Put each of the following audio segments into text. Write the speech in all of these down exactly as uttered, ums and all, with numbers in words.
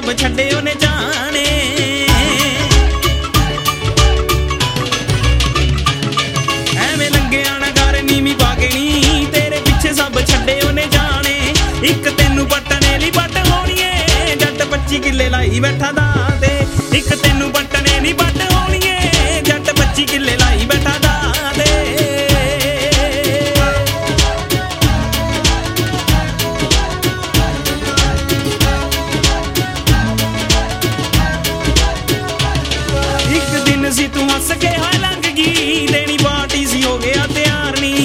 ਸਭ ਛੱਡੇ ਉਹਨੇ ਜਾਣੇ। ਐਵੇਂ ਲੰਘਿਆ ਨਾ ਕਰ ਨੀਵੀਂ ਪਾ ਕੇ ਨੀ, ਤੇਰੇ ਪਿੱਛੇ ਸਭ ਛੱਡੇ ਉਹਨੇ ਜਾਣੇ। ਇੱਕ ਤੈਨੂੰ ਪੱਟਣੇ ਲਈ ਪੱਟ ਹੋਣੀਏ, ਜੱਟ ਪੱਚੀ ਕਿੱਲੇ ਲਾਈ ਬੈਠਾ ਦਾ ਤੇ। ਇੱਕ ਤੈਨੂੰ ਪੱਟਣੇ ਲਈ ਪੱਟ ਹੋਣੀਏ, ਜੱਟ ਪੱਚੀ ਕਿੱਲੇ ਲਾਈ ਬੈਠਾ ਦਾ ਤੇ। ਇੱਕ ਦਿਨ ਸੀ ਤੂੰ ਹੱਸ ਕੇ ਹਾਂ ਲੰਘ ਗਈ, ਦੇਣੀ ਪਾਰਟੀ ਸੀ ਹੋ ਗਿਆ ਤਿਆਰ ਨੀ।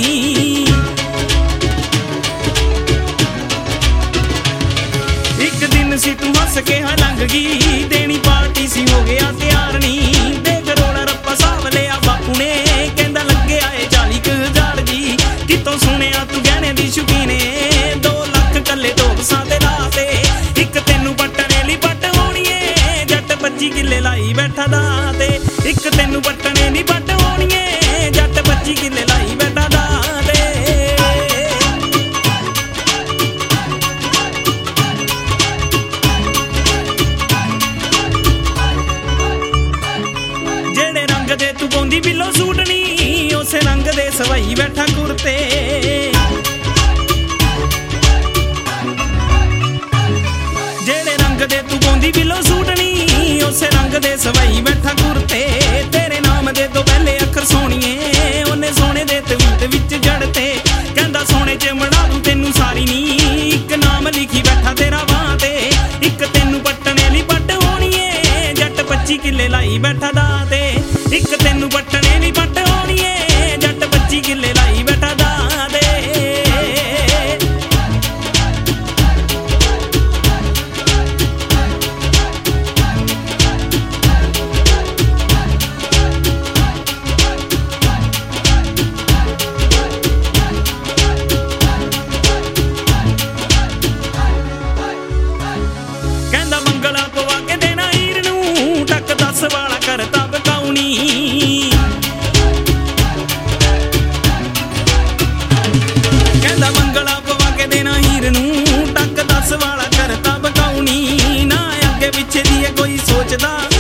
ਇੱਕ ਦਿਨ ਸੀ ਤੂੰ ਹੱਸ ਕੇ ਹਾਂ ਲੰਘ ਗਈ, ਦੇਣੀ ਪਾਰਟੀ ਸੀ ਹੋ ਗਿਆ ਤਿਆਰ ਨੀ। ਦੇਖ ਰੋਣਾ ਰੱਪਾ ਸਾਂਭ ਲਿਆ ਬਾਪੂ ਨੇ, ਕਹਿੰਦਾ ਲੱਗਿਆ ਏ ਚਾਲੀ ਕੁ ਹਜ਼ਾਰ ਜੀ। ਕਿਤੋਂ ਸੁਣਿਆ ਤੂੰ ਗਹਿਣੇ ਦੀ ਸ਼ੌਕੀਨ ਏ, ਦੋ ਲੱਖ ਕੱਲੇ ਢੋਬਸਾਂ ਤੇ ਲਾ ਤੇ। ਇੱਕ ਤੈਨੂੰ ਪੱਟਣੇ ਲਈ ਪੱਟ ਹੋਣੀਏ, ਜੱਟ ਪੱਚੀ ਕਿੱਲੇ ਲਾਈ ਬੈਠਾ ਦਾ ਤੇ। ਇੱਕ ਤੈਨੂੰ ਪੱਟਣੇ ਲਈ ਪੱਟ ਹੋਣੀਏ, ਜੱਟ ਪੱਚੀ ਕਿੱਲੇ ਲਾਈ ਬੈਠਾ ਦਾ ਤੇ। ਜਿਹੜੇ ਰੰਗ ਦੇ ਤੂੰ ਪਾਉਂਦੀ ਬਿੱਲੋ ਸੂਟ ਨੀ, ਉਸੇ ਰੰਗ ਦੇ ਸਵਾਈ ਬੈਠਾ ਕੁਰਤੇ। ਜਿਹੜੇ ਰੰਗ ਦੇ ਤੂੰ ਪਾਉਂਦੀ ਬਿੱਲੋ ਸੂਟ ਨੀ, ਉਸੇ ਰੰਗ ਦੇ ਸਵਾਈ ਬੈਠਾ ਕੁਰਤੇ। ਤੇਰੇ ਨਾਮ ਦੇ ਤੋਂ ਪਹਿਲੇ ਅੱਖਰ ਸੋਹਣੀਏ, ਉਹਨੇ ਸੋਹਣੇ ਦੇ ਤਵੀਤ ਵਿੱਚ ਜੜਤੇ। ਕਹਿੰਦਾ ਸੋਹਣੇ ਚ ਬਣਾ ਦੂੰ ਤੈਨੂੰ ਸਾਰੀ ਨੀ, ਇੱਕ ਨਾਮ ਲਿਖੀ ਬੈਠਾ ਤੇਰਾ ਬਾਂਹ ਤੇ। ਇੱਕ ਤੈਨੂੰ ਪੱਟਣੇ ਲਈ ਪੱਟ ਹੋਣੀਏ, ਜੱਟ ਪੱਚੀ ਕਿੱਲੇ ਲਾਈ ਬੈਠਾ ਦਾ ਤੇ। ਇੱਕ ਤੈਨੂੰ ਪੱਟਣੇ ਲਈ ਪੱਟ ਹੋਣੀਏ, ਜੱਟ ਪੱਚੀ ਕਿੱਲੇ ਲਾਈ ਬੈਠਾ ਦਾ ਤੇ। ਕਹਿੰਦਾ ਮੰਗਲਾ ਪਵਾ ਕੇ ਦੇਣਾ ਹੀਰ ਨੂੰ, ਟੱਕ ਦਸ ਵਾਲਾ ਕਰਤਾ ਬਕਾਉਣੀ। ਕਹਿੰਦਾ ਮੰਗਲਾ ਪਵਾ ਕੇ ਦੇਣਾ ਹੀਰ ਨੂੰ, ਟੱਕ ਦਸ ਵਾਲਾ ਕਰਤਾ ਬਕਾਉਣੀ। ਨਾ ਅੱਗੇ ਪਿੱਛੇ ਦੀ ਕੋਈ ਸੋਚਦਾ,